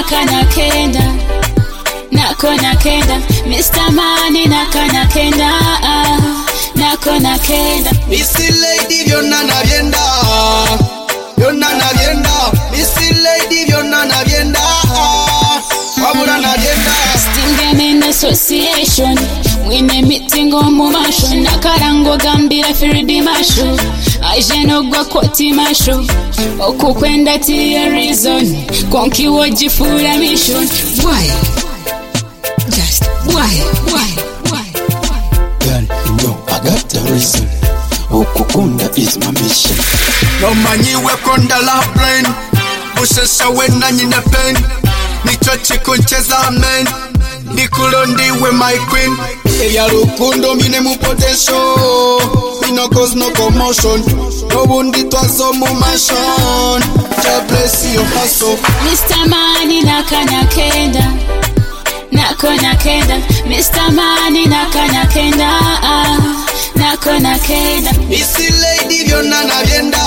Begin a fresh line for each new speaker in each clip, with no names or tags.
nakana kenda, nakona kenda, Mr. Money nakana kenda, nakona kenda.
Missy lady vyona na vyenda, Missy lady vyona na vyenda, wabula na vyenda.
Stingem association, mwine meeting omumasho, nakarango gambira firidi masho, ajeno gwa koti masho, okukwenda tiye reason, konki wojifura mission. Why? Just why?
Girl, you know I got the reason. Okukunda is my mission. No manyiwe konda la brain, ushesha wena nyine pain, nicho chikuncheza amen, nikulondiwe my queen. Eya lukundo mine mu potential, no cause no commotion, no wundi twazo mu mansion. God bless your hustle.
Mr. Money nakana kenda, nakona kenda, Mr. Money nakana kenda, nakona kenda.
Missy lady vyona na vyenda,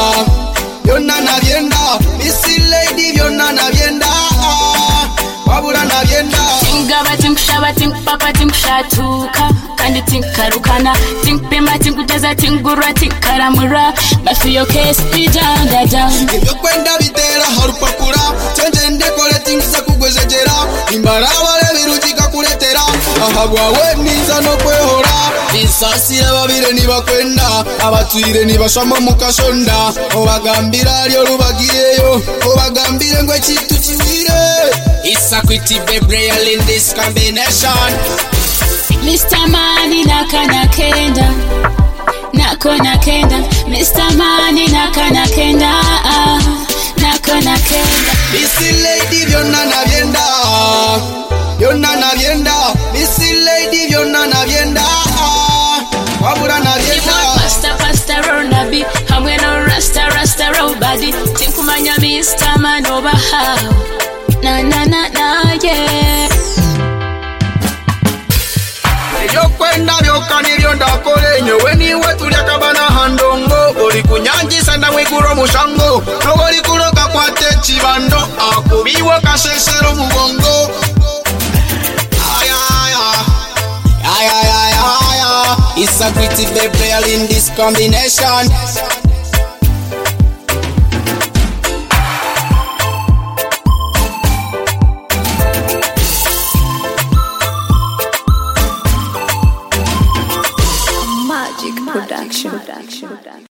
Missy lady vyona na vyenda, wabula na vyenda.
Tingaba tingshaba tingpapa tingshatuka, kandi tingkarukana, tingpema tingutaza tingura tingkaramura, bafi your case be down.
Ibyo kwenda bitera harupapura, chenje ndekole tingisa kugwezejera, imbara wale birujika kuletera, ahagwawe niza no kwehora. Isasire babire nibakwenda, abatwire nibashamo mukashonda, obagambira alyo lubagireyo, obagambire ngwe chitu chiwire. Isakwiti bebrayal in this combination.
Mr. Money nakana kenda, nakona kenda, Mr. Money nakana kenda, nakona kenda.
Missy lady vyona na vyenda, Missy lady vyona na vyenda, wabura na vyenda.
Pasta ronabi, hamwe no rasta robadi, tinkumanya Mr. Man over how, na yeah.
Eyo kwenda byokani byondakole nyowe niwe tulya kabana handongo, oli kunyanjisa na mwiguro mushango, noboli kuloka kwate chibando, akubiwo kasesero mugongo. It's a pretty betrayal in this combination.
Magic Production.